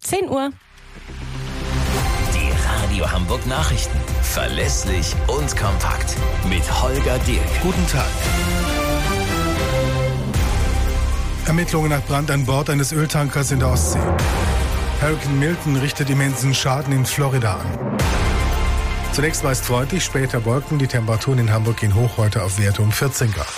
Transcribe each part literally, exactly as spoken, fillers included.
zehn Uhr. Die Radio Hamburg Nachrichten. Verlässlich und kompakt. Mit Holger Dirk. Guten Tag. Ermittlungen nach Brand an Bord eines Öltankers in der Ostsee. Hurricane Milton richtet immensen Schaden in Florida an. Zunächst meist freundlich, später Wolken. Die Temperaturen in Hamburg gehen hoch, heute auf Werte um vierzehn Grad.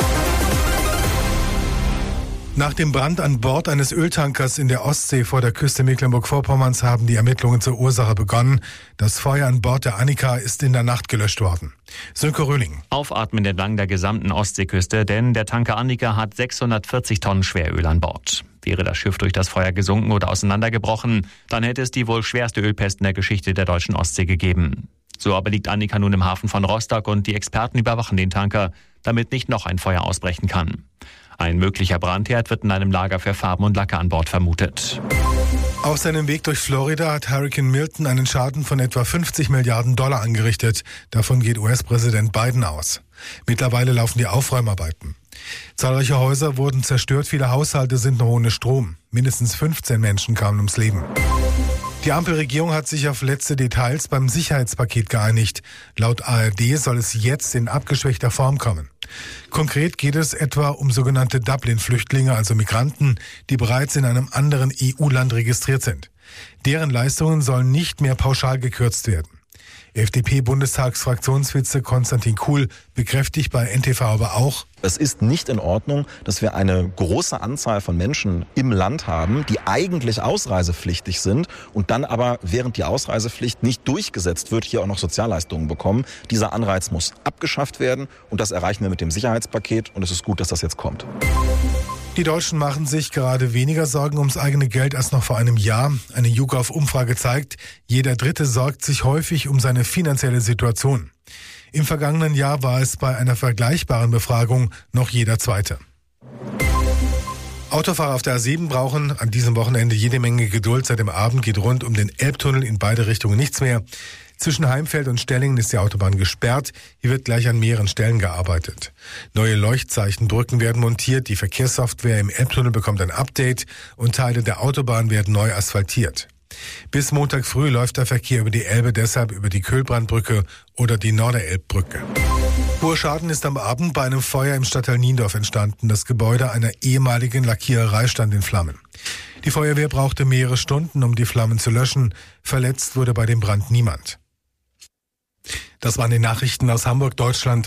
Nach dem Brand an Bord eines Öltankers in der Ostsee vor der Küste Mecklenburg-Vorpommerns haben die Ermittlungen zur Ursache begonnen. Das Feuer an Bord der Annika ist in der Nacht gelöscht worden. Sönke Röhling. Aufatmen entlang der gesamten Ostseeküste, denn der Tanker Annika hat sechshundertvierzig Tonnen Schweröl an Bord. Wäre das Schiff durch das Feuer gesunken oder auseinandergebrochen, dann hätte es die wohl schwerste Ölpest in der Geschichte der deutschen Ostsee gegeben. So aber liegt Annika nun im Hafen von Rostock und die Experten überwachen den Tanker, damit nicht noch ein Feuer ausbrechen kann. Ein möglicher Brandherd wird in einem Lager für Farben und Lacke an Bord vermutet. Auf seinem Weg durch Florida hat Hurricane Milton einen Schaden von etwa fünfzig Milliarden Dollar angerichtet. Davon geht U S-Präsident Biden aus. Mittlerweile laufen die Aufräumarbeiten. Zahlreiche Häuser wurden zerstört, viele Haushalte sind noch ohne Strom. Mindestens fünfzehn Menschen kamen ums Leben. Die Ampelregierung hat sich auf letzte Details beim Sicherheitspaket geeinigt. Laut A R D soll es jetzt in abgeschwächter Form kommen. Konkret geht es etwa um sogenannte Dublin-Flüchtlinge, also Migranten, die bereits in einem anderen E U-Land registriert sind. Deren Leistungen sollen nicht mehr pauschal gekürzt werden. F D P-Bundestagsfraktionsvize Konstantin Kuhl bekräftigt bei N T V aber auch: Es ist nicht in Ordnung, dass wir eine große Anzahl von Menschen im Land haben, die eigentlich ausreisepflichtig sind und dann aber, während die Ausreisepflicht nicht durchgesetzt wird, hier auch noch Sozialleistungen bekommen. Dieser Anreiz muss abgeschafft werden und das erreichen wir mit dem Sicherheitspaket und es ist gut, dass das jetzt kommt. Die Deutschen machen sich gerade weniger Sorgen ums eigene Geld als noch vor einem Jahr. Eine YouGov-Umfrage zeigt, jeder Dritte sorgt sich häufig um seine finanzielle Situation. Im vergangenen Jahr war es bei einer vergleichbaren Befragung noch jeder Zweite. Autofahrer auf der A sieben brauchen an diesem Wochenende jede Menge Geduld. Seit dem Abend geht rund um den Elbtunnel in beide Richtungen nichts mehr. Zwischen Heimfeld und Stellingen ist die Autobahn gesperrt. Hier wird gleich an mehreren Stellen gearbeitet. Neue Leuchtzeichenbrücken werden montiert. Die Verkehrssoftware im Elbtunnel bekommt ein Update und Teile der Autobahn werden neu asphaltiert. Bis Montag früh läuft der Verkehr über die Elbe deshalb über die Köhlbrandbrücke oder die Norderelbbrücke. Hoher Schaden ist am Abend bei einem Feuer im Stadtteil Niendorf entstanden. Das Gebäude einer ehemaligen Lackiererei stand in Flammen. Die Feuerwehr brauchte mehrere Stunden, um die Flammen zu löschen. Verletzt wurde bei dem Brand niemand. Das waren die Nachrichten aus Hamburg, Deutschland